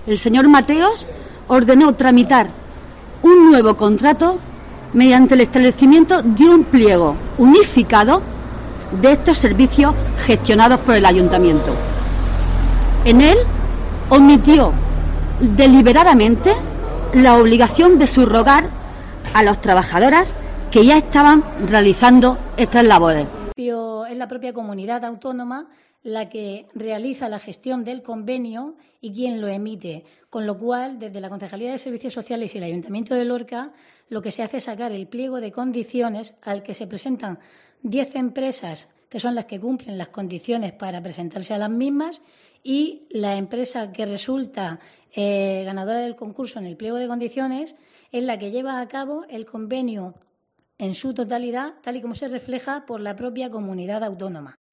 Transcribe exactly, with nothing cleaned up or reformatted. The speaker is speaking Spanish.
el señor Mateos ordenó tramitar un nuevo contrato mediante el establecimiento de un pliego unificado de estos servicios gestionados por el ayuntamiento. En él omitió deliberadamente la obligación de subrogar a las trabajadoras que ya estaban realizando estas labores. Es la propia comunidad autónoma la que realiza la gestión del convenio y quien lo emite, con lo cual, desde la Concejalía de Servicios Sociales y el Ayuntamiento de Lorca, lo que se hace es sacar el pliego de condiciones al que se presentan diez empresas, que son las que cumplen las condiciones para presentarse a las mismas, y la empresa que resulta eh, ganadora del concurso en el pliego de condiciones es la que lleva a cabo el convenio en su totalidad, tal y como se refleja por la propia comunidad autónoma.